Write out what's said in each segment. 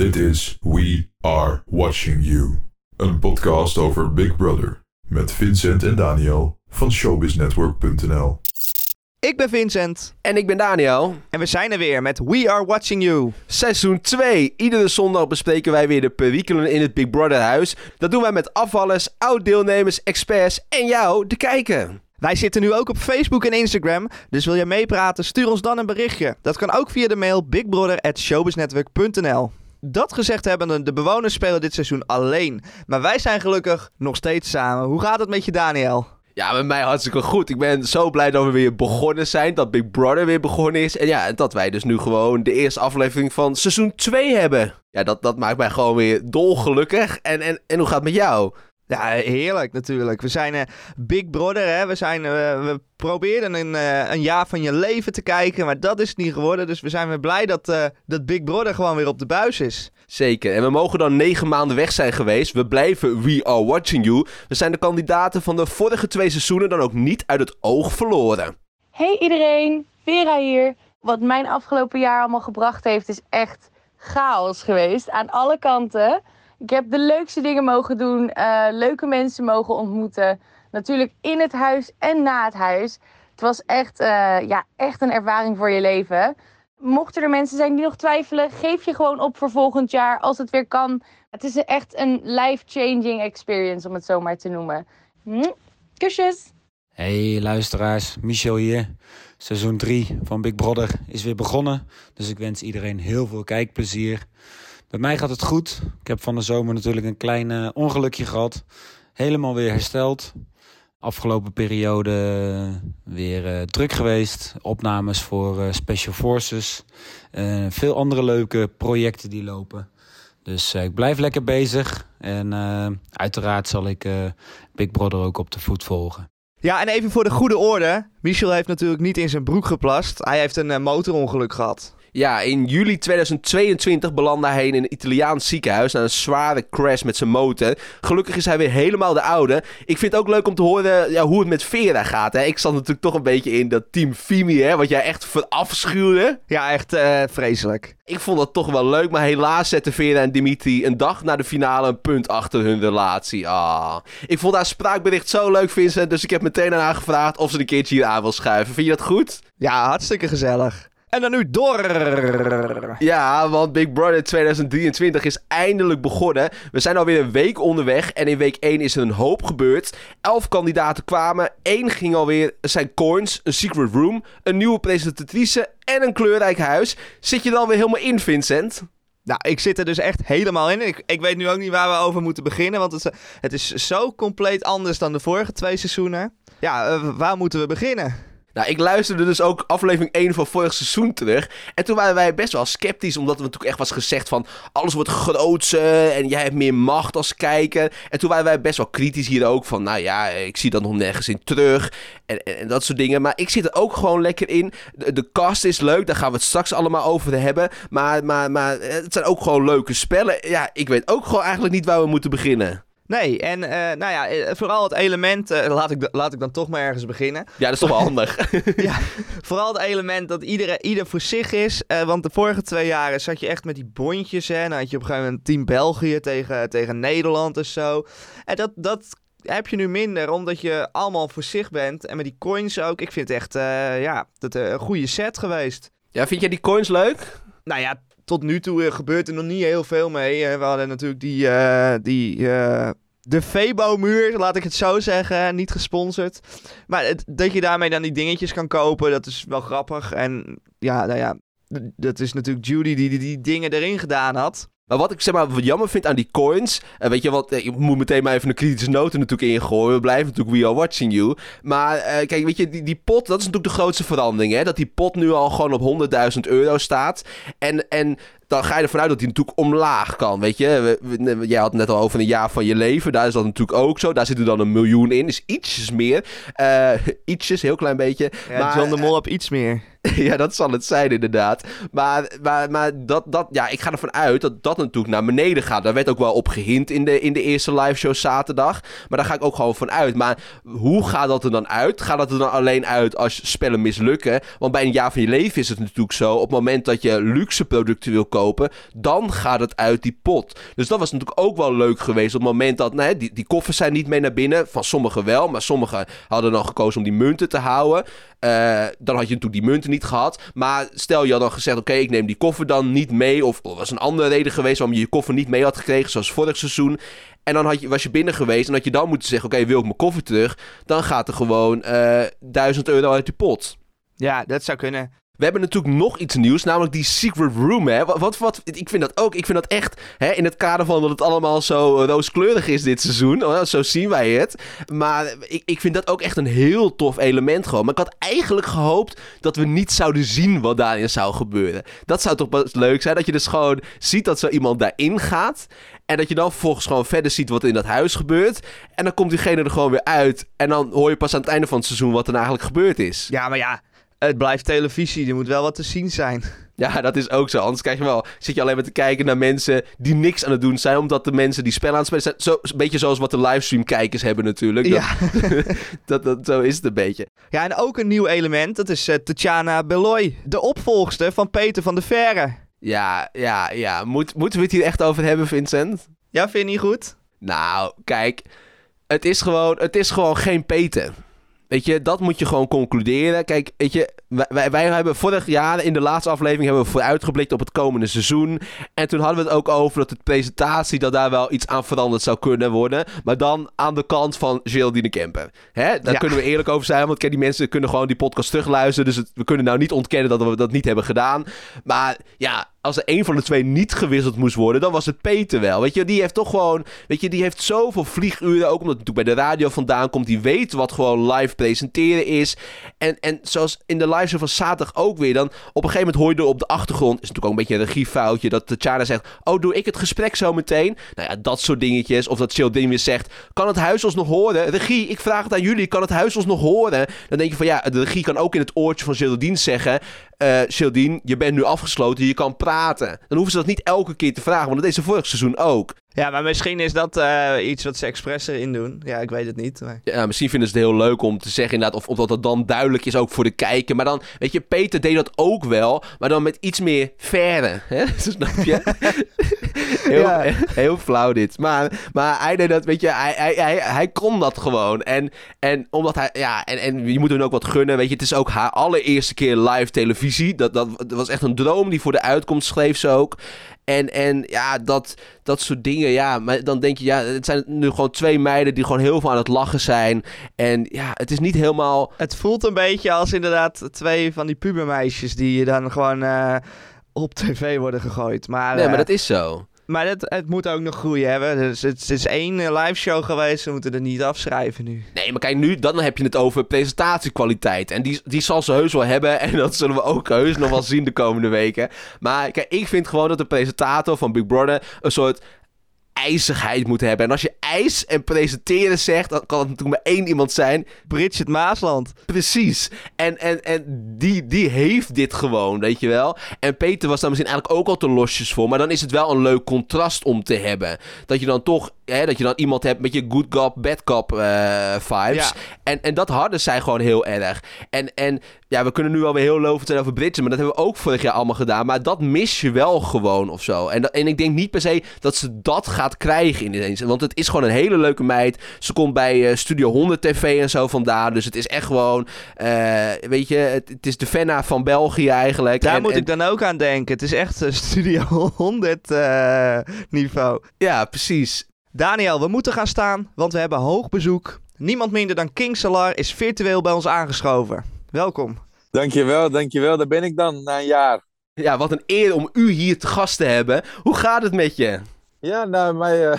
Dit is We Are Watching You. Een podcast over Big Brother. Met Vincent en Daniel van showbiznetwork.nl. Ik ben Vincent. En ik ben Daniel. En we zijn er weer met We Are Watching You. Seizoen 2. Iedere zondag bespreken wij weer de perikelen in het Big Brother huis. Dat doen wij met afvallers, oud-deelnemers, experts en jou, de kijker. Wij zitten nu ook op Facebook en Instagram, dus wil je meepraten, stuur ons dan een berichtje. Dat kan ook via de mail bigbrother@showbiznetwork.nl. Dat gezegd hebbende, de bewoners spelen dit seizoen alleen. Maar wij zijn gelukkig nog steeds samen. Hoe gaat het met je, Daniel? Ja, met mij hartstikke goed. Ik ben zo blij dat we weer begonnen zijn. Dat Big Brother weer begonnen is. En ja, dat wij dus nu gewoon de eerste aflevering van seizoen 2 hebben. Ja, dat maakt mij gewoon weer dolgelukkig. En hoe gaat het met jou? Ja, heerlijk natuurlijk. We zijn Big Brother, hè. We probeerden een jaar van je leven te kijken, maar dat is het niet geworden. Dus we zijn weer blij dat Big Brother gewoon weer op de buis is. Zeker. En we mogen dan 9 maanden weg zijn geweest. We blijven We Are Watching You. We zijn de kandidaten van de vorige 2 seizoenen dan ook niet uit het oog verloren. Hey iedereen, Vera hier. Wat mijn afgelopen jaar allemaal gebracht heeft is echt chaos geweest aan alle kanten. Ik heb de leukste dingen mogen doen, leuke mensen mogen ontmoeten. Natuurlijk in het huis en na het huis. Het was echt een ervaring voor je leven. Mochten er mensen zijn die nog twijfelen, geef je gewoon op voor volgend jaar als het weer kan. Het is echt een life-changing experience, om het zo maar te noemen. Kusjes! Hey luisteraars, Michel hier. Seizoen 3 van Big Brother is weer begonnen. Dus ik wens iedereen heel veel kijkplezier. Bij mij gaat het goed. Ik heb van de zomer natuurlijk een klein ongelukje gehad. Helemaal weer hersteld. Afgelopen periode weer druk geweest. Opnames voor Special Forces. Veel andere leuke projecten die lopen. Dus ik blijf lekker bezig. En uiteraard zal ik Big Brother ook op de voet volgen. Ja, en even voor de goede orde. Michel heeft natuurlijk niet in zijn broek geplast. Hij heeft een motorongeluk gehad. Ja, in juli 2022 belandde hij in een Italiaans ziekenhuis na een zware crash met zijn motor. Gelukkig is hij weer helemaal de oude. Ik vind het ook leuk om te horen hoe het met Vera gaat. Hè? Ik zat natuurlijk toch een beetje in dat team Fimi, hè, wat jij echt verafschuwde. Ja, echt vreselijk. Ik vond dat toch wel leuk, maar helaas zetten Vera en Dimitri een dag na de finale een punt achter hun relatie. Ik vond haar spraakbericht zo leuk, Vincent, dus ik heb meteen aan haar gevraagd of ze een keertje hier aan wil schuiven. Vind je dat goed? Ja, hartstikke gezellig. En dan nu door. Ja, want Big Brother 2023 is eindelijk begonnen. We zijn alweer een week onderweg en in week 1 is er een hoop gebeurd. 11 kandidaten kwamen, 1 ging alweer. Er zijn coins, een secret room, een nieuwe presentatrice en een kleurrijk huis. Zit je er alweer helemaal in, Vincent? Nou, ik zit er dus echt helemaal in. Ik weet nu ook niet waar we over moeten beginnen, want het is zo compleet anders dan de vorige 2 seizoenen. Ja, waar moeten we beginnen? Nou, ik luisterde dus ook aflevering 1 van vorig seizoen terug. En toen waren wij best wel sceptisch, omdat er natuurlijk echt was gezegd van alles wordt grootser en jij hebt meer macht als kijker. En toen waren wij best wel kritisch hier ook van, nou ja, ik zie dat nog nergens in terug en dat soort dingen. Maar ik zit er ook gewoon lekker in. De cast is leuk, daar gaan we het straks allemaal over hebben. Maar het zijn ook gewoon leuke spellen. Ja, ik weet ook gewoon eigenlijk niet waar we moeten beginnen. Nee, en vooral het element, laat ik dan toch maar ergens beginnen. Ja, dat is toch wel handig. Ja, vooral het element dat ieder voor zich is. Want de vorige 2 jaren zat je echt met die bondjes. Hè, dan had je op een gegeven moment Team België tegen Nederland en zo. En dat heb je nu minder, omdat je allemaal voor zich bent. En met die coins ook. Ik vind het echt een goede set geweest. Ja, vind jij die coins leuk? Nou ja, tot nu toe gebeurt er nog niet heel veel mee. We hadden natuurlijk de Febo-muur, laat ik het zo zeggen, niet gesponsord. Maar dat je daarmee dan die dingetjes kan kopen, dat is wel grappig. En dat is natuurlijk Judy die dingen erin gedaan had. Maar wat ik wat jammer vind aan die coins... weet je wat, ik moet meteen maar even een kritische noot er natuurlijk ingooien. We blijven natuurlijk We Are Watching You. Maar kijk, weet je, die pot, dat is natuurlijk de grootste verandering. Hè? Dat die pot nu al gewoon op €100.000 staat. En dan ga je ervan uit dat die natuurlijk omlaag kan, weet je. Jij had het net al over een jaar van je leven. Daar is dat natuurlijk ook zo. Daar zit er dan 1 miljoen in. Dus ietsjes meer. Ietsjes, heel klein beetje. Ja, maar John de Mol op iets meer. Ja, dat zal het zijn inderdaad. Maar ik ga ervan uit dat natuurlijk naar beneden gaat. Daar werd ook wel op gehind in de eerste live show zaterdag. Maar daar ga ik ook gewoon van uit. Maar hoe gaat dat er dan uit? Gaat dat er dan alleen uit als spellen mislukken? Want bij een jaar van je leven is het natuurlijk zo. Op het moment dat je luxe producten wil kopen, kopen, dan gaat het uit die pot. Dus dat was natuurlijk ook wel leuk geweest op het moment dat die koffers zijn niet mee naar binnen. Van sommigen wel, maar sommigen hadden dan gekozen om die munten te houden. Dan had je natuurlijk die munten niet gehad. Maar stel je had dan gezegd, oké, ik neem die koffer dan niet mee. Of er was een andere reden geweest waarom je koffer niet mee had gekregen, zoals vorig seizoen. En dan was je binnen geweest en had je dan moeten zeggen, oké, wil ik mijn koffer terug? Dan gaat er gewoon €1.000 uit die pot. Ja, dat zou kunnen. We hebben natuurlijk nog iets nieuws, namelijk die Secret Room, hè. Ik vind dat ook. Ik vind dat echt, hè, in het kader van dat het allemaal zo rooskleurig is dit seizoen. Zo zien wij het. Maar ik vind dat ook echt een heel tof element gewoon. Maar ik had eigenlijk gehoopt dat we niet zouden zien wat daarin zou gebeuren. Dat zou toch best leuk zijn, dat je dus gewoon ziet dat zo iemand daarin gaat. En dat je dan vervolgens gewoon verder ziet wat er in dat huis gebeurt. En dan komt diegene er gewoon weer uit. En dan hoor je pas aan het einde van het seizoen wat er nou eigenlijk gebeurd is. Ja, maar ja, het blijft televisie. Er moet wel wat te zien zijn. Ja, dat is ook zo. Anders zit je alleen maar te kijken naar mensen die niks aan het doen zijn. Omdat de mensen die spellen aan het spelen zijn. Een beetje zoals wat de livestream-kijkers hebben natuurlijk. Ja. Zo is het een beetje. Ja, en ook een nieuw element. Dat is Tatjana Beloy. De opvolgster van Peter van der Verre. Ja. Moeten we het hier echt over hebben, Vincent? Ja, vind je niet goed? Nou, kijk. Het is gewoon geen Peter. Weet je, dat moet je gewoon concluderen. Kijk, weet je, wij hebben vorig jaar in de laatste aflevering hebben we vooruitgeblikt op het komende seizoen. En toen hadden we het ook over dat de presentatie, dat daar wel iets aan veranderd zou kunnen worden. Maar dan aan de kant van Geraldine Kemper. Daar kunnen we eerlijk over zijn, want die mensen kunnen gewoon die podcast terugluisteren. Dus we kunnen nou niet ontkennen dat we dat niet hebben gedaan. Maar ja, als er een van de twee niet gewisseld moest worden, dan was het Peter wel. Weet je, die heeft toch gewoon, die heeft zoveel vlieguren, ook omdat het natuurlijk bij de radio vandaan komt. Die weet wat gewoon live presenteren is. En zoals in de live show van zaterdag ook weer, dan op een gegeven moment hoor je er op de achtergrond, is natuurlijk ook een beetje een regiefoutje, dat Tatjana zegt, oh, doe ik het gesprek zo meteen? Nou ja, dat soort dingetjes. Of dat Geraldine weer zegt, kan het huis ons nog horen? Regie, ik vraag het aan jullie, kan het huis ons nog horen? Dan denk je van, ja, de regie kan ook in het oortje van Geraldine zeggen, Geraldine, je bent nu afgesloten, je kan praten. Dan hoeven ze dat niet elke keer te vragen, want dat deed ze vorig seizoen ook. Ja, maar misschien is dat iets wat ze expres erin doen. Ja, ik weet het niet. Maar... Ja, misschien vinden ze het heel leuk om te zeggen inderdaad, of dat het dan duidelijk is ook voor de kijker. Maar dan, weet je, Peter deed dat ook wel, maar dan met iets meer verre. Hè? Snap je? Heel flauw dit. Maar hij deed dat, weet je, hij kon dat gewoon. En omdat hij, ja, en je moet hem ook wat gunnen, weet je, het is ook haar allereerste keer live televisie. Dat was echt een droom die voor de uitkomst schreef ze ook. En ja, dat soort dingen, ja. Maar dan denk je, ja, het zijn nu gewoon twee meiden die gewoon heel veel aan het lachen zijn. En ja, het is niet helemaal... Het voelt een beetje als inderdaad twee van die pubermeisjes die dan gewoon op tv worden gegooid. Maar, nee, maar dat is zo. Maar het moet ook nog groeien hebben. Dus het is één live show geweest. We moeten er niet afschrijven nu. Nee, maar kijk, nu dan heb je het over presentatiekwaliteit. En die zal ze heus wel hebben. En dat zullen we ook heus nog wel zien de komende weken. Maar kijk, ik vind gewoon dat de presentator van Big Brother een soort ijzigheid moet hebben. En als je ijs en presenteren zegt, dan kan het natuurlijk maar één iemand zijn. Bridget Maasland. Precies. En die heeft dit gewoon, weet je wel. En Peter was daar misschien eigenlijk ook al te losjes voor. Maar dan is het wel een leuk contrast om te hebben. Dat je dan toch, dat je dan iemand hebt met je good cop, bad cop vibes. Ja. En dat hadden zij gewoon heel erg. En ja, we kunnen nu alweer heel lovend zijn over Bridget, maar dat hebben we ook vorig jaar allemaal gedaan. Maar dat mis je wel gewoon of zo. En ik denk niet per se dat ze dat gaat krijgen ineens. Want het is gewoon een hele leuke meid. Ze komt bij Studio 100 TV en zo vandaan. Dus het is echt gewoon, weet je, het is de Fenna van België eigenlijk. Daar moet ik dan ook aan denken. Het is echt Studio 100 niveau. Ja, precies. Daniel, we moeten gaan staan, want we hebben hoog bezoek. Niemand minder dan King Salar is virtueel bij ons aangeschoven. Welkom. Dankjewel. Daar ben ik dan, na een jaar. Ja, wat een eer om u hier te gast te hebben. Hoe gaat het met je? Ja, nou,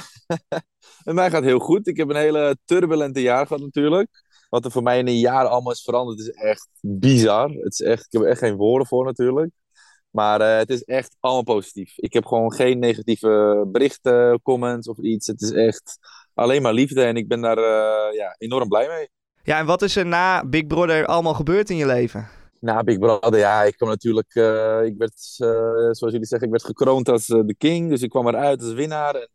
met mij gaat het heel goed. Ik heb een hele turbulente jaar gehad natuurlijk. Wat er voor mij in een jaar allemaal is veranderd, is echt bizar. Het is echt, ik heb er echt geen woorden voor natuurlijk. Maar het is echt allemaal positief. Ik heb gewoon geen negatieve berichten, comments of iets. Het is echt alleen maar liefde en ik ben daar enorm blij mee. Ja, en wat is er na Big Brother allemaal gebeurd in je leven? Na Big Brother, ja, ik kwam natuurlijk, ik werd, zoals jullie zeggen, ik werd gekroond als de king. Dus ik kwam eruit als winnaar. En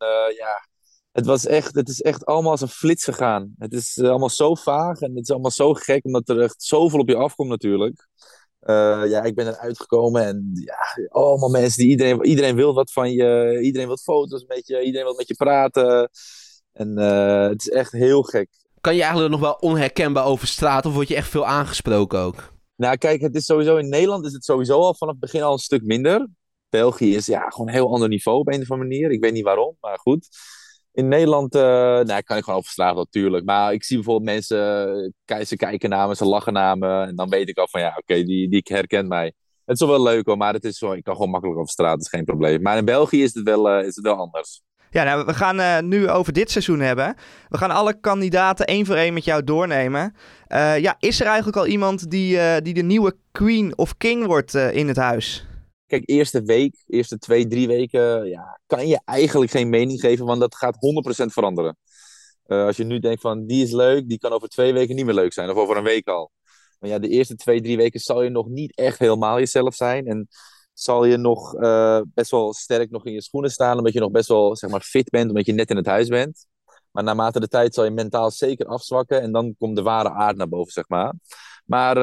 het is echt allemaal als een flits gegaan. Het is allemaal zo vaag en het is allemaal zo gek, omdat er echt zoveel op je afkomt natuurlijk. Ja, ik ben eruit gekomen en ja, allemaal mensen die iedereen wil wat van je. Iedereen wil foto's met je, iedereen wil met je praten. En het is echt heel gek. Kan je eigenlijk nog wel onherkenbaar over straat of word je echt veel aangesproken ook? Nou, kijk, het is sowieso in Nederland is het sowieso al vanaf het begin al een stuk minder. België is ja gewoon een heel ander niveau op een of andere manier. Ik weet niet waarom, maar goed. In Nederland, nou, kan ik gewoon over straat natuurlijk. Maar ik zie bijvoorbeeld mensen, ze kijken naar me, ze lachen naar me. En dan weet ik al van ja, oké, die herkent mij. Het is wel wel leuk hoor, maar het is zo, ik kan gewoon makkelijk over straat, dat is geen probleem. Maar in België is het wel anders. Ja, nou, we gaan nu over dit seizoen hebben. We gaan alle kandidaten één voor één met jou doornemen. Ja, is er eigenlijk al iemand die de nieuwe queen of king wordt in het huis? Kijk, eerste week, eerste 2, 3 weken, ja, kan je eigenlijk geen mening geven, want dat gaat 100% veranderen. Als je nu denkt van, die is leuk, die kan over 2 weken niet meer leuk zijn, of over een week al. Maar ja, de eerste 2, 3 weken zal je nog niet echt helemaal jezelf zijn. En zal je nog best wel sterk nog in je schoenen staan, omdat je nog best wel, zeg maar, fit bent, omdat je net in het huis bent. Maar naarmate de tijd zal je mentaal zeker afzwakken en dan komt de ware aard naar boven, zeg maar. Maar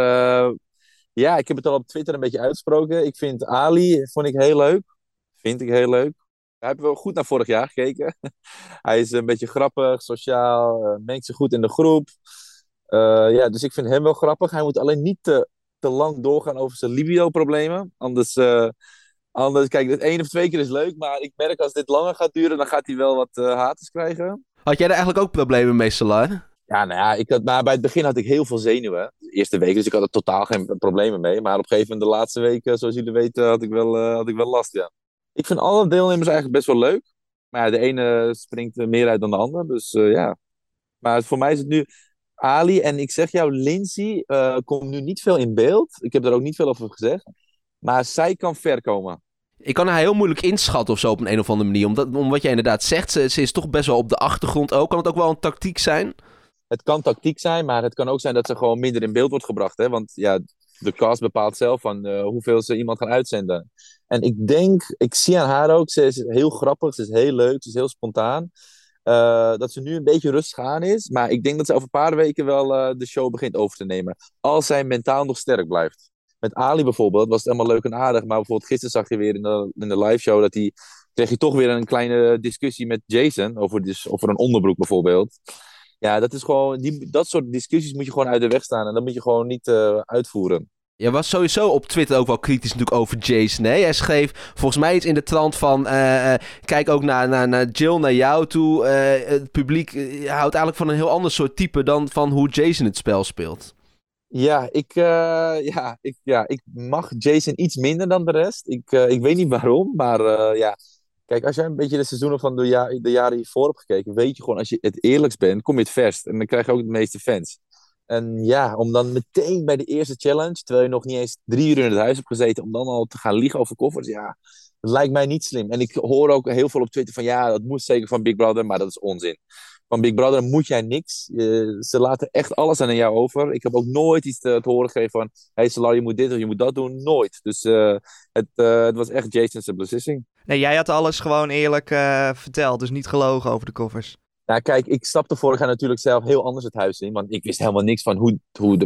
ja, ik heb het al op Twitter een beetje uitgesproken. Ik vind Ali, vond ik heel leuk. Vind ik heel leuk. Hij heeft wel goed naar vorig jaar gekeken. Hij is een beetje grappig, sociaal, mengt zich goed in de groep. Ja, dus ik vind hem wel grappig. Hij moet alleen niet te lang doorgaan over zijn libido-problemen. Anders, kijk, het 1 of 2 keer is leuk, maar ik merk als dit langer gaat duren, dan gaat hij wel wat haters krijgen. Had jij er eigenlijk ook problemen mee, Salar? Ja, nou ja, maar bij het begin had ik heel veel zenuwen. De eerste week, dus ik had er totaal geen problemen mee. Maar op een gegeven moment, de laatste weken, zoals jullie weten, had ik wel last, ja. Ik vind alle deelnemers eigenlijk best wel leuk. Maar ja, de ene springt er meer uit dan de ander, dus ja. Maar voor mij is het nu Ali en ik zeg jou, Lindsay komt nu niet veel in beeld. Ik heb er ook niet veel over gezegd. Maar zij kan ver komen. Ik kan haar heel moeilijk inschatten of zo op een of andere manier. Om wat jij inderdaad zegt, ze is toch best wel op de achtergrond ook. Kan het ook wel een tactiek zijn? Het kan tactiek zijn, maar het kan ook zijn dat ze gewoon minder in beeld wordt gebracht. Hè? Want ja, de cast bepaalt zelf van hoeveel ze iemand gaan uitzenden. En ik zie aan haar ook, ze is heel grappig, ze is heel leuk, ze is heel spontaan. Dat ze nu een beetje rustig aan is. Maar ik denk dat ze over een paar weken wel de show begint over te nemen. Als zij mentaal nog sterk blijft. Met Ali bijvoorbeeld was het helemaal leuk en aardig. Maar bijvoorbeeld gisteren zag je weer in de live show kreeg je toch weer een kleine discussie met Jason. Over een onderbroek bijvoorbeeld. Ja, dat is gewoon, dat soort discussies moet je gewoon uit de weg staan. En dat moet je gewoon niet uitvoeren. Je was sowieso op Twitter ook wel kritisch natuurlijk over Jason. Hè? Hij schreef volgens mij iets in de trant van... kijk ook naar Jill, naar jou toe. Het publiek houdt eigenlijk van een heel ander soort type... dan van hoe Jason het spel speelt. Ja, ik mag Jason iets minder dan de rest. Ik weet niet waarom, maar ja... Kijk, als jij een beetje de seizoenen van de jaren hiervoor hebt gekeken... weet je gewoon, als je het eerlijkst bent, kom je het verst. En dan krijg je ook de meeste fans. En ja, om dan meteen bij de eerste challenge, terwijl je nog niet eens 3 uur in het huis hebt gezeten, om dan al te gaan liegen over koffers, ja, dat lijkt mij niet slim. En ik hoor ook heel veel op Twitter van ja, dat moest zeker van Big Brother, maar dat is onzin. Van Big Brother moet jij niks. Ze laten echt alles aan jou over. Ik heb ook nooit iets te horen gegeven van, hey Salar, je moet dit of je moet dat doen. Nooit. Dus het was echt Jason's beslissing. Nee, jij had alles gewoon eerlijk verteld, dus niet gelogen over de koffers. Nou, kijk, ik stapte vorig jaar natuurlijk zelf heel anders het huis in. Want ik wist helemaal niks van hoe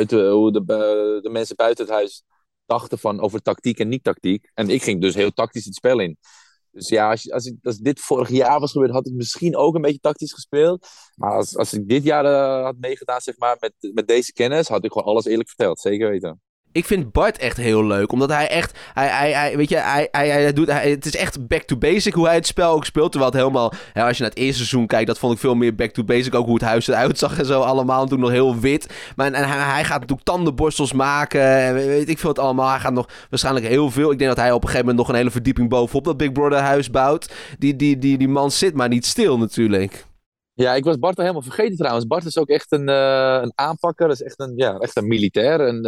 de mensen buiten het huis dachten over tactiek en niet-tactiek. En ik ging dus heel tactisch het spel in. Dus ja, als dit vorig jaar was gebeurd, had ik misschien ook een beetje tactisch gespeeld. Maar als ik dit jaar had meegedaan, zeg maar, met deze kennis, had ik gewoon alles eerlijk verteld. Zeker weten. Ik vind Bart echt heel leuk, omdat hij echt, het is echt back to basic hoe hij het spel ook speelt, terwijl het helemaal, als je naar het eerste seizoen kijkt, dat vond ik veel meer back to basic, ook hoe het huis eruit zag en zo allemaal, toen nog heel wit, maar en hij gaat natuurlijk tandenborstels maken, en weet ik veel het allemaal, hij gaat nog waarschijnlijk heel veel, ik denk dat hij op een gegeven moment nog een hele verdieping bovenop dat Big Brother huis bouwt, die man zit maar niet stil natuurlijk. Ja, ik was Bart al helemaal vergeten trouwens. Bart is ook echt een aanpakker. Dat is echt een militair. En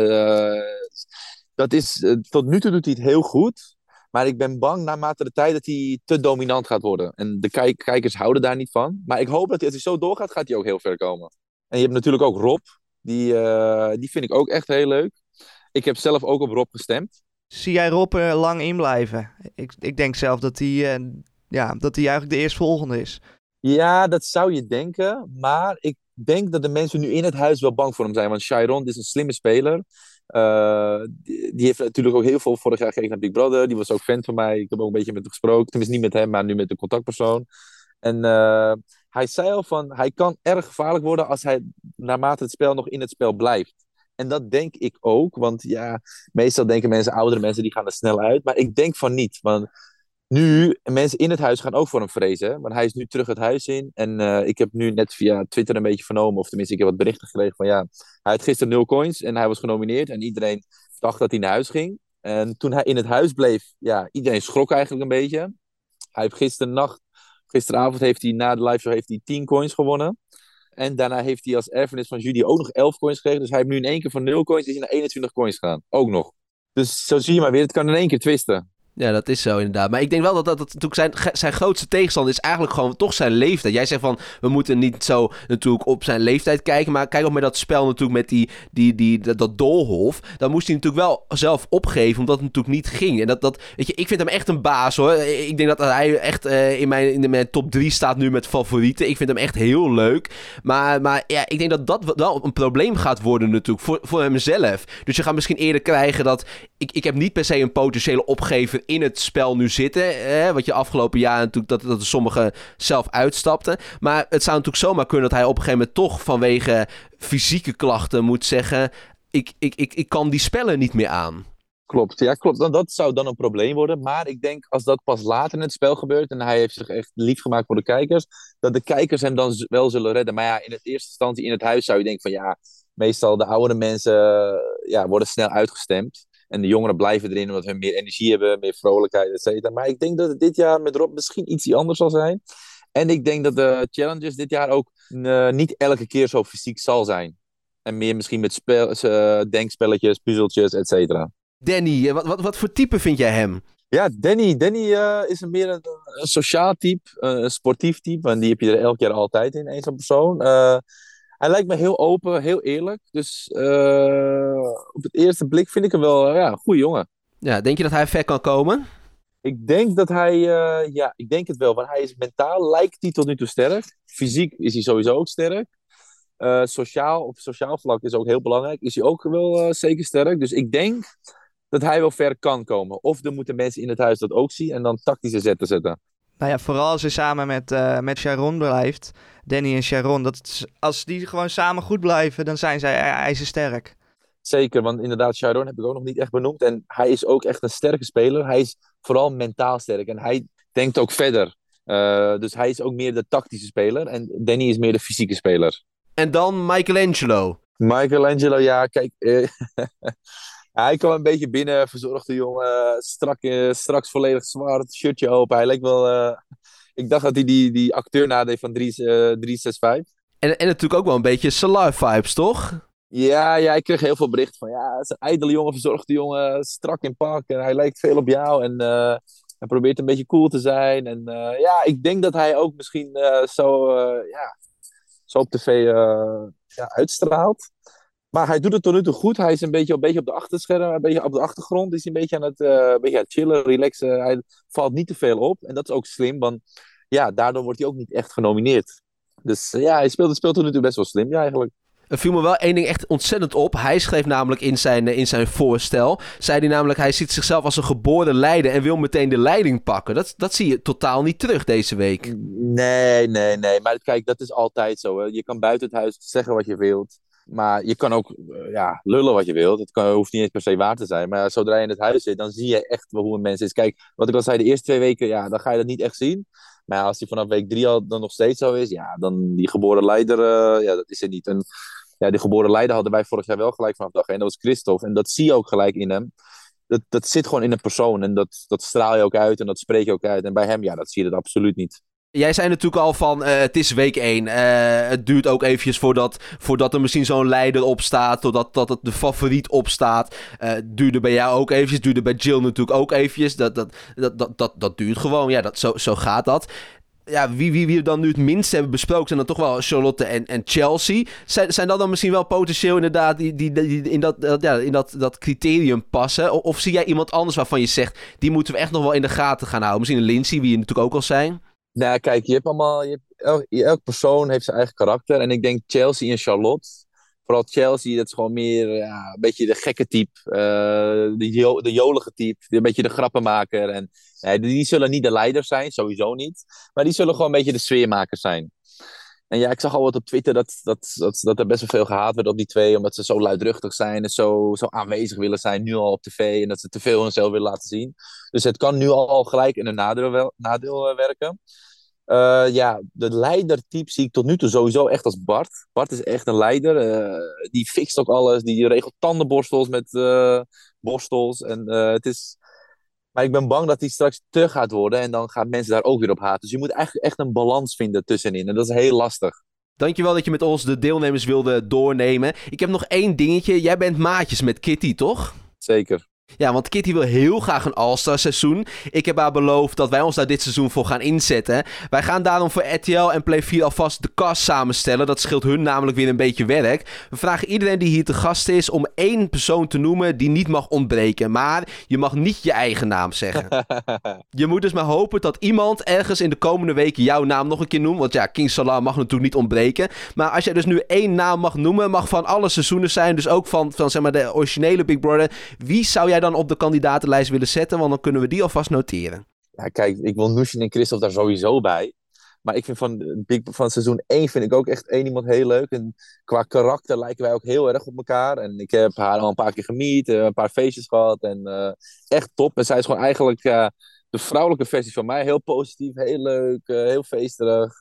tot nu toe doet hij het heel goed. Maar ik ben bang naarmate de tijd dat hij te dominant gaat worden. En de kijkers houden daar niet van. Maar ik hoop dat hij, als hij zo doorgaat, gaat hij ook heel ver komen. En je hebt natuurlijk ook Rob. Die vind ik ook echt heel leuk. Ik heb zelf ook op Rob gestemd. Zie jij Rob er lang in blijven? Ik denk zelf dat hij eigenlijk de eerstvolgende is. Ja, dat zou je denken. Maar ik denk dat de mensen nu in het huis wel bang voor hem zijn. Want Chiron is een slimme speler. Die heeft natuurlijk ook heel veel vorig jaar gekeken naar Big Brother. Die was ook fan van mij. Ik heb ook een beetje met hem gesproken. Tenminste niet met hem, maar nu met de contactpersoon. En hij zei al van, hij kan erg gevaarlijk worden als hij naarmate het spel nog in het spel blijft. En dat denk ik ook, want ja, meestal denken mensen, oudere mensen, die gaan er snel uit. Maar ik denk van niet, want nu, mensen in het huis gaan ook voor hem vrezen. Hè? Want hij is nu terug het huis in. En ik heb nu net via Twitter een beetje vernomen, of tenminste ik heb wat berichten gekregen van ja, hij had gisteren 0 coins en hij was genomineerd. En iedereen dacht dat hij naar huis ging. En toen hij in het huis bleef, ja, iedereen schrok eigenlijk een beetje. Hij heeft gisteravond heeft hij na de live show heeft hij 10 coins gewonnen. En daarna heeft hij als erfenis van Judy ook nog 11 coins gekregen. Dus hij heeft nu in één keer van 0 coins is hij naar 21 coins gegaan. Ook nog. Dus zo zie je maar weer, het kan in één keer twisten. Ja, dat is zo inderdaad. Maar ik denk wel dat natuurlijk zijn grootste tegenstander is eigenlijk gewoon toch zijn leeftijd. Jij zegt van, we moeten niet zo natuurlijk op zijn leeftijd kijken. Maar kijk ook met dat spel natuurlijk met dat doolhof. Dan moest hij natuurlijk wel zelf opgeven, omdat het natuurlijk niet ging. En weet je, ik vind hem echt een baas hoor. Ik denk dat hij echt in mijn top 3 staat nu met favorieten. Ik vind hem echt heel leuk. Maar ja, ik denk dat wel een probleem gaat worden natuurlijk voor hemzelf. Dus je gaat misschien eerder krijgen dat... Ik heb niet per se een potentiële opgever in het spel nu zitten. Wat je afgelopen jaar natuurlijk dat sommigen zelf uitstapten. Maar het zou natuurlijk zomaar kunnen dat hij op een gegeven moment toch vanwege fysieke klachten moet zeggen... Ik kan die spellen niet meer aan. Klopt, ja klopt. Dat zou dan een probleem worden. Maar ik denk als dat pas later in het spel gebeurt... en hij heeft zich echt lief gemaakt voor de kijkers... dat de kijkers hem dan wel zullen redden. Maar ja, in het eerste instantie in het huis zou je denken van... ja, meestal de oudere mensen worden snel uitgestemd. En de jongeren blijven erin omdat ze meer energie hebben, meer vrolijkheid, et cetera. Maar ik denk dat het dit jaar met Rob misschien iets anders zal zijn. En ik denk dat de challenges dit jaar ook niet elke keer zo fysiek zal zijn. En meer misschien met denkspelletjes, puzzeltjes, et cetera. Danny, wat voor type vind jij hem? Ja, Danny is meer een sociaal type, een sportief type. En die heb je er elk jaar altijd in, één zo'n persoon. Hij lijkt me heel open, heel eerlijk. Dus op het eerste blik vind ik hem wel een goede jongen. Ja, denk je dat hij ver kan komen? Ik denk dat hij, ik denk het wel. Want hij is mentaal, lijkt hij tot nu toe sterk. Fysiek is hij sowieso ook sterk. Op sociaal vlak is ook heel belangrijk. Is hij ook wel zeker sterk. Dus ik denk dat hij wel ver kan komen. Of er moeten mensen in het huis dat ook zien en dan tactische zetten zetten. Nou ja, vooral als hij samen met Sharon blijft, Danny en Sharon, als die gewoon samen goed blijven, dan zijn zij ijzersterk. Zeker, want inderdaad, Sharon heb ik ook nog niet echt benoemd. En hij is ook echt een sterke speler. Hij is vooral mentaal sterk en hij denkt ook verder. Dus hij is ook meer de tactische speler en Danny is meer de fysieke speler. En dan Michelangelo. Michelangelo, ja, kijk... hij kwam een beetje binnen, verzorgde jongen, straks volledig zwart, shirtje open. Hij leek wel... ik dacht dat hij die acteur nadeed van 365. En natuurlijk ook wel een beetje Salah vibes, toch? Ja, ik kreeg heel veel berichten van... Ja, het is een ijdele jongen, verzorgde jongen, strak in pak. En hij lijkt veel op jou en hij probeert een beetje cool te zijn. En ik denk dat hij ook misschien zo op tv uitstraalt. Maar hij doet het tot nu toe goed. Hij is een beetje op de achterscherm, een beetje op de achtergrond. Is hij een beetje aan het chillen, relaxen. Hij valt niet te veel op. En dat is ook slim, want daardoor wordt hij ook niet echt genomineerd. Dus hij speelt tot nu toe best wel slim, eigenlijk. Er viel me wel één ding echt ontzettend op. Hij schreef namelijk in zijn voorstel... zei hij namelijk, hij ziet zichzelf als een geboren leider... en wil meteen de leiding pakken. Dat zie je totaal niet terug deze week. Nee. Maar kijk, dat is altijd zo. Hè. Je kan buiten het huis zeggen wat je wilt. Maar je kan ook lullen wat je wilt. Het hoeft niet eens per se waar te zijn. Maar zodra je in het huis zit, dan zie je echt wel hoe een mens is. Kijk, wat ik al zei, de eerste 2 weken, dan ga je dat niet echt zien. Maar als hij vanaf week 3 al dan nog steeds zo is, dan die geboren leider, dat is er niet. En die geboren leider hadden wij vorig jaar wel gelijk vanaf dag 1. Dat was Christophe. En dat zie je ook gelijk in hem. Dat zit gewoon in een persoon. En dat straal je ook uit en dat spreek je ook uit. En bij hem, dat zie je dat absoluut niet. Jij zei natuurlijk al van, het is week 1. Het duurt ook eventjes voordat er misschien zo'n leider opstaat. Totdat het de favoriet opstaat. Duurde bij jou ook eventjes. Duurde bij Jill natuurlijk ook eventjes. Dat duurt gewoon. Ja, zo gaat dat. Ja, wie we dan nu het minst hebben besproken zijn dan toch wel Charlotte en Chelsea. Zijn dat dan misschien wel potentieel inderdaad die in dat criterium passen? Of zie jij iemand anders waarvan je zegt, die moeten we echt nog wel in de gaten gaan houden? Misschien een Lindsay, wie je natuurlijk ook al zijn. Nou, kijk, elk persoon heeft zijn eigen karakter. En ik denk Chelsea en Charlotte, Vooral Chelsea, dat is gewoon meer een beetje de gekke type. De jolige type. Een beetje de grappenmaker. En die zullen niet de leiders zijn, sowieso niet. Maar die zullen gewoon een beetje de sfeermakers zijn. En ja, ik zag al wat op Twitter dat er best wel veel gehaat werd op die twee. Omdat ze zo luidruchtig zijn en zo aanwezig willen zijn. Nu al op tv. En dat ze te veel hunzelf willen laten zien. Dus het kan nu al gelijk in een nadeel werken. De leidertype zie ik tot nu toe sowieso echt als Bart. Bart is echt een leider. Die fixt ook alles. Die regelt tandenborstels met borstels. En het is... Maar ik ben bang dat hij straks te gaat worden. En dan gaan mensen daar ook weer op haten. Dus je moet eigenlijk echt een balans vinden tussenin. En dat is heel lastig. Dankjewel dat je met ons de deelnemers wilde doornemen. Ik heb nog 1 dingetje. Jij bent maatjes met Kitty, toch? Zeker. Ja, want Kitty wil heel graag een All-Star seizoen. Ik heb haar beloofd dat wij ons daar dit seizoen voor gaan inzetten. Wij gaan daarom voor RTL en Play 4 alvast de cast samenstellen. Dat scheelt hun namelijk weer een beetje werk. We vragen iedereen die hier te gast is om 1 persoon te noemen die niet mag ontbreken. Maar je mag niet je eigen naam zeggen. Je moet dus maar hopen dat iemand ergens in de komende weken jouw naam nog een keer noemt. Want ja, King Salah mag natuurlijk niet ontbreken. Maar als jij dus nu 1 naam mag noemen, mag van alle seizoenen zijn. Dus ook van zeg maar de originele Big Brother. Wie zou jij dan op de kandidatenlijst willen zetten? Want dan kunnen we die alvast noteren. Ja, kijk, ik wil Nushin en Christophe daar sowieso bij. Maar ik vind van seizoen 1 vind ik ook echt 1 iemand heel leuk. En qua karakter lijken wij ook heel erg op elkaar. En ik heb haar al een paar keer gemiet, een paar feestjes gehad. En echt top. En zij is gewoon eigenlijk de vrouwelijke versie van mij. Heel positief, heel leuk, heel feesterig,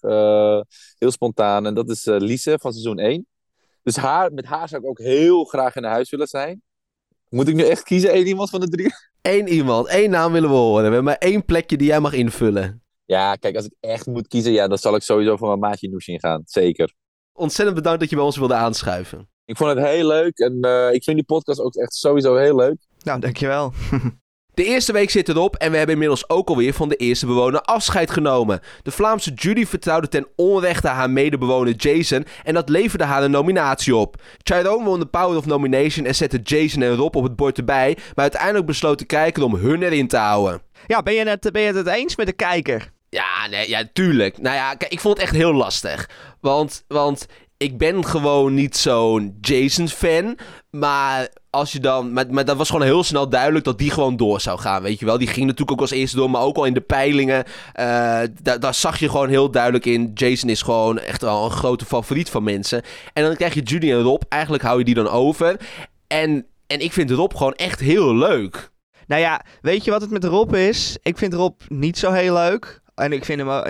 heel spontaan. En dat is Lise van seizoen 1. Dus met haar zou ik ook heel graag in huis willen zijn. Moet ik nu echt kiezen? 1 iemand van de 3? 1 iemand, 1 naam willen we horen. We hebben maar 1 plekje die jij mag invullen. Ja, kijk, als ik echt moet kiezen, dan zal ik sowieso voor mijn maatje Nushin gaan. Zeker. Ontzettend bedankt dat je bij ons wilde aanschuiven. Ik vond het heel leuk en ik vind die podcast ook echt sowieso heel leuk. Nou, dankjewel. De eerste week zit erop en we hebben inmiddels ook alweer van de eerste bewoner afscheid genomen. De Vlaamse jury vertrouwde ten onrechte haar medebewoner Jason en dat leverde haar een nominatie op. Chiron won de Power of Nomination en zette Jason en Rob op het bord erbij, maar uiteindelijk besloot de kijker om hun erin te houden. Ja, ben je het eens met de kijker? Ja, tuurlijk. Nou ja, kijk, ik vond het echt heel lastig. Want ik ben gewoon niet zo'n Jason-fan. Maar als je dan... Maar dat was gewoon heel snel duidelijk dat die gewoon door zou gaan, weet je wel. Die ging natuurlijk ook als eerste door, maar ook al in de peilingen. Daar zag je gewoon heel duidelijk in. Jason is gewoon echt wel een grote favoriet van mensen. En dan krijg je Judy en Rob. Eigenlijk hou je die dan over. En ik vind Rob gewoon echt heel leuk. Nou ja, weet je wat het met Rob is? Ik vind Rob niet zo heel leuk. En ik vind hem...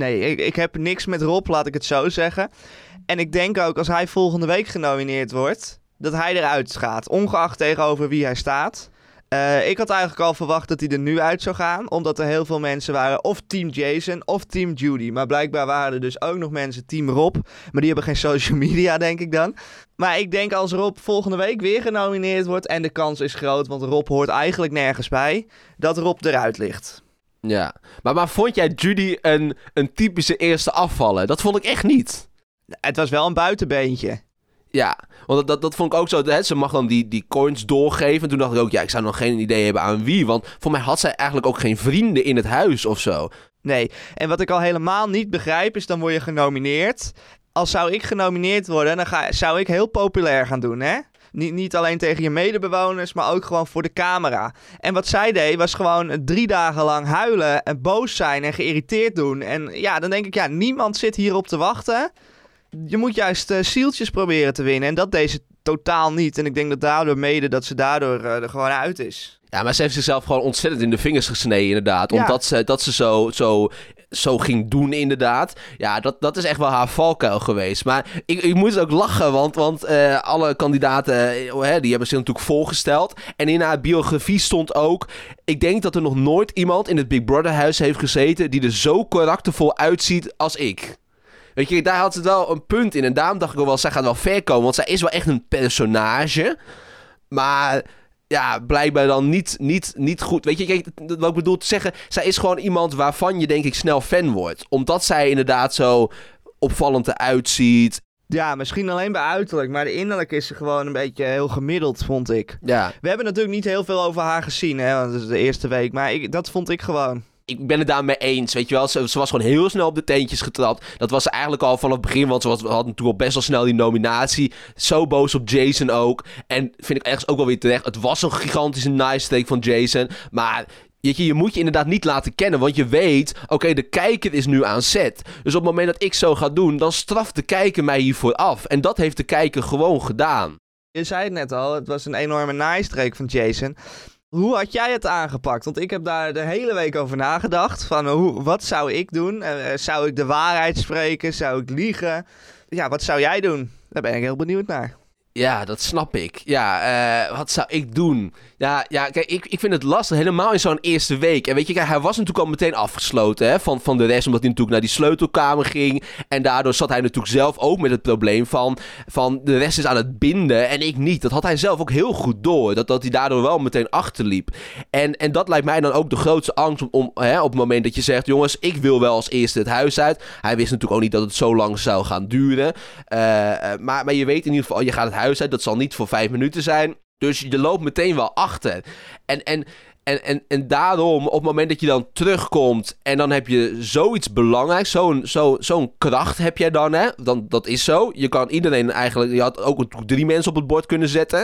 ik heb niks met Rob, laat ik het zo zeggen. En ik denk ook, als hij volgende week genomineerd wordt, dat hij eruit gaat. Ongeacht tegenover wie hij staat. Ik had eigenlijk al verwacht dat hij er nu uit zou gaan. Omdat er heel veel mensen waren of team Jason of team Judy. Maar blijkbaar waren er dus ook nog mensen team Rob. Maar die hebben geen social media, denk ik dan. Maar ik denk als Rob volgende week weer genomineerd wordt, en de kans is groot, want Rob hoort eigenlijk nergens bij, dat Rob eruit ligt. Ja, maar vond jij Judy een typische eerste afvallen? Dat vond ik echt niet. Het was wel een buitenbeentje. Ja, want dat vond ik ook zo. Hè, ze mag dan die coins doorgeven. En toen dacht ik ook, ik zou nog geen idee hebben aan wie. Want voor mij had zij eigenlijk ook geen vrienden in het huis of zo. Nee, en wat ik al helemaal niet begrijp is, dan word je genomineerd. Als zou ik genomineerd worden, dan zou ik heel populair gaan doen, hè? Niet alleen tegen je medebewoners, maar ook gewoon voor de camera. En wat zij deed, was gewoon 3 dagen lang huilen en boos zijn en geïrriteerd doen. En ja, dan denk ik, niemand zit hierop te wachten. Je moet juist zieltjes proberen te winnen. En dat deed ze totaal niet. En ik denk dat ze daardoor er gewoon uit is. Ja, maar ze heeft zichzelf gewoon ontzettend in de vingers gesneden, inderdaad. Ja. Omdat dat ze zo ging doen, inderdaad. Ja, dat is echt wel haar valkuil geweest. Maar ik moet ook lachen, want alle kandidaten, die hebben zich natuurlijk voorgesteld. En in haar biografie stond ook, ik denk dat er nog nooit iemand in het Big Brother huis heeft gezeten die er zo karaktervol uitziet als ik. Weet je, daar had ze wel een punt in. En daarom dacht ik ook wel, zij gaat wel ver komen. Want zij is wel echt een personage. Maar ja, blijkbaar dan niet goed. Weet je, kijk, wat ik bedoel te zeggen, zij is gewoon iemand waarvan je denk ik snel fan wordt. Omdat zij inderdaad zo opvallend eruit ziet. Ja, misschien alleen bij uiterlijk, maar de innerlijk is ze gewoon een beetje heel gemiddeld, vond ik. Ja. We hebben natuurlijk niet heel veel over haar gezien, hè, want het is de eerste week, maar dat vond ik gewoon. ik ben het daarmee eens, weet je wel. Ze was gewoon heel snel op de teentjes getrapt. Dat was ze eigenlijk al vanaf het begin, want we hadden natuurlijk al best wel snel die nominatie. Zo boos op Jason ook. En vind ik ergens ook wel weer terecht. Het was een gigantische nice-take van Jason, maar... Je moet je inderdaad niet laten kennen, want je weet, oké, de kijker is nu aan zet. Dus op het moment dat ik zo ga doen, dan straft de kijker mij hiervoor af. En dat heeft de kijker gewoon gedaan. Je zei het net al, het was een enorme nice-streak van Jason. Hoe had jij het aangepakt? Want ik heb daar de hele week over nagedacht. Van wat zou ik doen? Zou ik de waarheid spreken? Zou ik liegen? Ja, wat zou jij doen? Daar ben ik heel benieuwd naar. Ja, dat snap ik. Ja, wat zou ik doen? Ja, kijk, ik vind het lastig, helemaal in zo'n eerste week. En weet je, kijk, hij was natuurlijk al meteen afgesloten hè, van de rest, omdat hij natuurlijk naar die sleutelkamer ging. En daardoor zat hij natuurlijk zelf ook met het probleem van de rest is aan het binden en ik niet. Dat had hij zelf ook heel goed door, dat hij daardoor wel meteen achterliep. En dat lijkt mij dan ook de grootste angst om op het moment dat je zegt, jongens, ik wil wel als eerste het huis uit. Hij wist natuurlijk ook niet dat het zo lang zou gaan duren. Maar je weet in ieder geval, je gaat het huis uit, dat zal niet voor 5 minuten zijn. Dus je loopt meteen wel achter. En daarom, op het moment dat je dan terugkomt en dan heb je zoiets belangrijks, zo'n kracht heb jij dan, hè? Dat is zo. Je kan iedereen eigenlijk, je had ook 3 mensen op het bord kunnen zetten.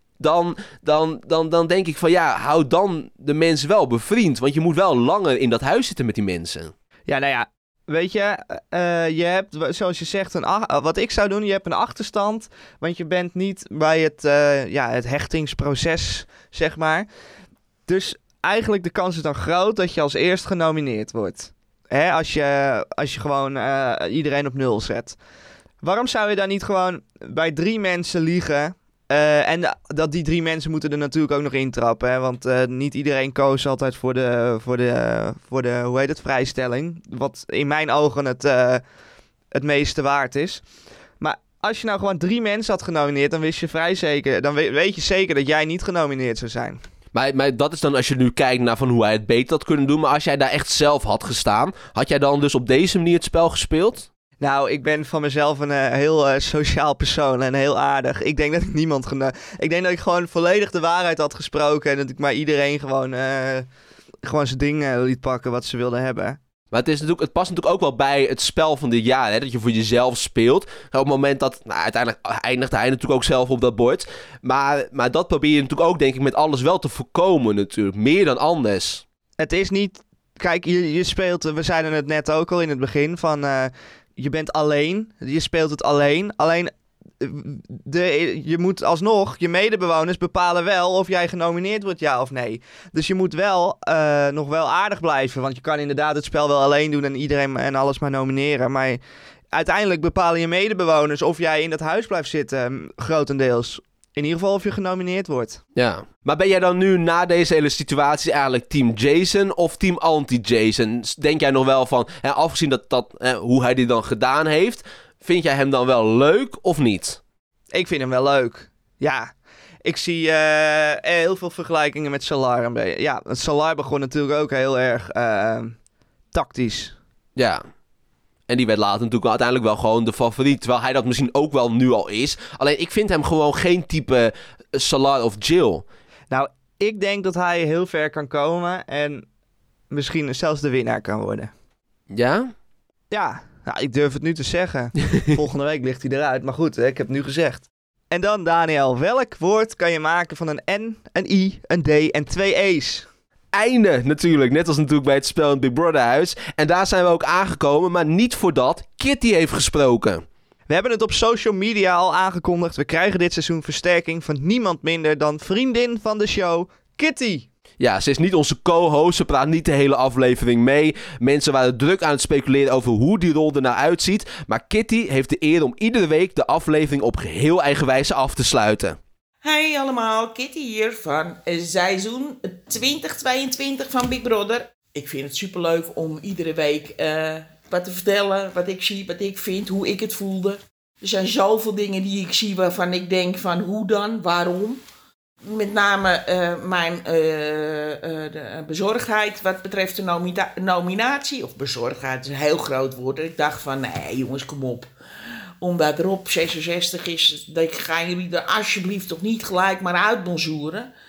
Dan denk ik van ja, hou dan de mensen wel bevriend. Want je moet wel langer in dat huis zitten met die mensen. Ja, nou ja. Weet je, je hebt, zoals je zegt, wat ik zou doen, je hebt een achterstand. Want je bent niet bij het hechtingsproces, zeg maar. Dus eigenlijk de kans is dan groot dat je als eerst genomineerd wordt. Hè, als je gewoon iedereen op 0 zet. Waarom zou je dan niet gewoon bij 3 mensen liegen? En dat die 3 mensen moeten er natuurlijk ook nog intrappen. Hè? Want niet iedereen koos altijd voor de hoe heet het, vrijstelling. Wat in mijn ogen het meeste waard is. Maar als je nou gewoon 3 mensen had genomineerd, dan wist je vrij zeker. Dan weet je zeker dat jij niet genomineerd zou zijn. Maar dat is dan als je nu kijkt naar van hoe hij het beter had kunnen doen. Maar als jij daar echt zelf had gestaan, had jij dan dus op deze manier het spel gespeeld? Nou, ik ben van mezelf een heel sociaal persoon en heel aardig. Ik denk dat ik ik denk dat ik gewoon volledig de waarheid had gesproken. En dat ik maar iedereen gewoon zijn ding liet pakken wat ze wilden hebben. Maar het past natuurlijk ook wel bij het spel van dit jaar, hè? Dat je voor jezelf speelt. Op het moment dat, uiteindelijk eindigt hij natuurlijk ook zelf op dat bord. Maar dat probeer je natuurlijk ook, denk ik, met alles wel te voorkomen natuurlijk. Meer dan anders. Het is niet... Kijk, je speelt... We zeiden het net ook al in het begin van... je bent alleen. Je speelt het alleen. Alleen... je moet alsnog, je medebewoners bepalen wel of jij genomineerd wordt, ja of nee. Dus je moet wel nog wel aardig blijven. Want je kan inderdaad het spel wel alleen doen en iedereen en alles maar nomineren. Maar uiteindelijk bepalen je medebewoners of jij in dat huis blijft zitten, grotendeels. In ieder geval of je genomineerd wordt. Ja, maar ben jij dan nu na deze hele situatie eigenlijk team Jason of team anti-Jason? Denk jij nog wel van, afgezien hoe hij dit dan gedaan heeft... Vind jij hem dan wel leuk of niet? Ik vind hem wel leuk. Ja, ik zie heel veel vergelijkingen met Salar. Ja, Salar begon natuurlijk ook heel erg tactisch. Ja, en die werd later natuurlijk uiteindelijk wel gewoon de favoriet. Terwijl hij dat misschien ook wel nu al is. Alleen ik vind hem gewoon geen type Salar of Jill. Nou, ik denk dat hij heel ver kan komen en misschien zelfs de winnaar kan worden. Ja? Ja. Nou, ik durf het nu te zeggen. Volgende week ligt hij eruit. Maar goed, ik heb het nu gezegd. En dan, Daniel, welk woord kan je maken van een N, een I, een D en 2 E's? Einde natuurlijk, net als natuurlijk bij het spel in het Big Brother huis. En daar zijn we ook aangekomen, maar niet voordat Kitty heeft gesproken. We hebben het op social media al aangekondigd. We krijgen dit seizoen versterking van niemand minder dan vriendin van de show, Kitty. Ja, ze is niet onze co-host, ze praat niet de hele aflevering mee. Mensen waren druk aan het speculeren over hoe die rol er nou uitziet. Maar Kitty heeft de eer om iedere week de aflevering op geheel eigen wijze af te sluiten. Hey allemaal, Kitty hier van seizoen 2022 van Big Brother. Ik vind het superleuk om iedere week wat te vertellen, wat ik zie, wat ik vind, hoe ik het voelde. Er zijn zoveel dingen die ik zie waarvan ik denk van hoe dan, waarom. Met name mijn de bezorgdheid wat betreft de nominatie. Of bezorgdheid is een heel groot woord. Ik dacht van, nee jongens, kom op. Omdat Rob 66 is, gaan jullie er alsjeblieft toch niet gelijk maar uit bonzouren.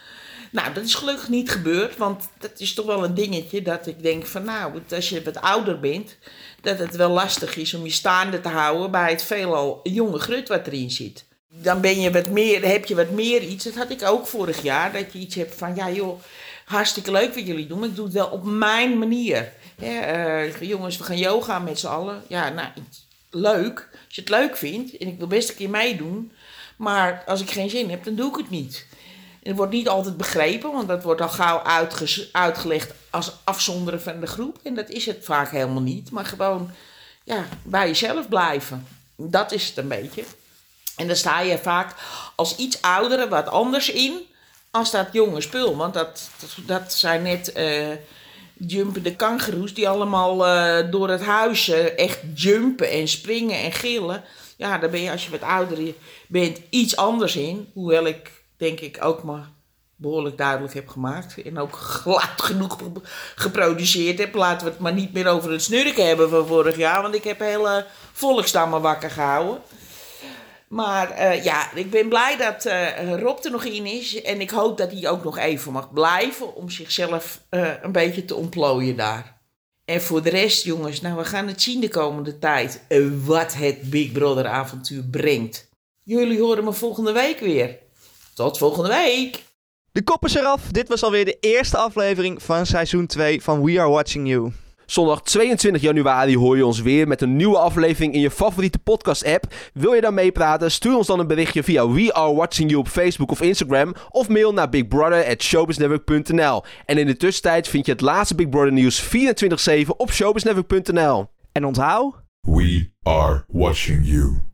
Nou, dat is gelukkig niet gebeurd, want dat is toch wel een dingetje dat ik denk van nou, als je wat ouder bent, dat het wel lastig is om je staande te houden bij het veelal jonge grut wat erin zit. Dan ben je heb je wat meer iets, dat had ik ook vorig jaar, dat je iets hebt van ja joh, hartstikke leuk wat jullie doen, maar ik doe het wel op mijn manier. Ja, jongens, we gaan yoga met z'n allen. Ja, nou, leuk, als je het leuk vindt en ik wil best een keer meedoen, maar als ik geen zin heb, dan doe ik het niet. En het wordt niet altijd begrepen, want dat wordt al gauw uitgelegd als afzonderen van de groep. En dat is het vaak helemaal niet, maar gewoon bij jezelf blijven. Dat is het een beetje. En dan sta je vaak als iets oudere wat anders in als dat jonge spul. Want dat zijn net jumpende kangoeroes die allemaal door het huis echt jumpen en springen en gillen. Ja, daar ben je als je wat ouder bent iets anders in. Hoewel ik denk ik ook maar behoorlijk duidelijk heb gemaakt. En ook glad genoeg geproduceerd heb. Laten we het maar niet meer over het snurken hebben van vorig jaar. Want ik heb hele volkstammen wakker gehouden. Maar ik ben blij dat Rob er nog in is. En ik hoop dat hij ook nog even mag blijven om zichzelf een beetje te ontplooien daar. En voor de rest, jongens, we gaan het zien de komende tijd. Wat het Big Brother avontuur brengt. Jullie horen me volgende week weer. Tot volgende week. De kop is eraf. Dit was alweer de eerste aflevering van seizoen 2 van We Are Watching You. Zondag 22 januari hoor je ons weer met een nieuwe aflevering in je favoriete podcast-app. Wil je dan meepraten? Stuur ons dan een berichtje via We Are Watching You op Facebook of Instagram. Of mail naar bigbrother@showbiznetwork.nl. En in de tussentijd vind je het laatste Big Brother nieuws 24/7 op showbiznetwork.nl. En onthoud... We are watching you.